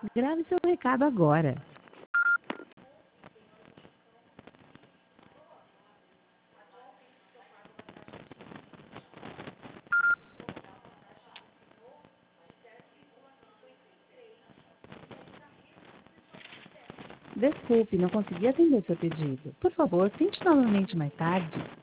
Grave seu recado agora. Desculpe, não consegui atender seu pedido. Por favor, tente novamente mais tarde.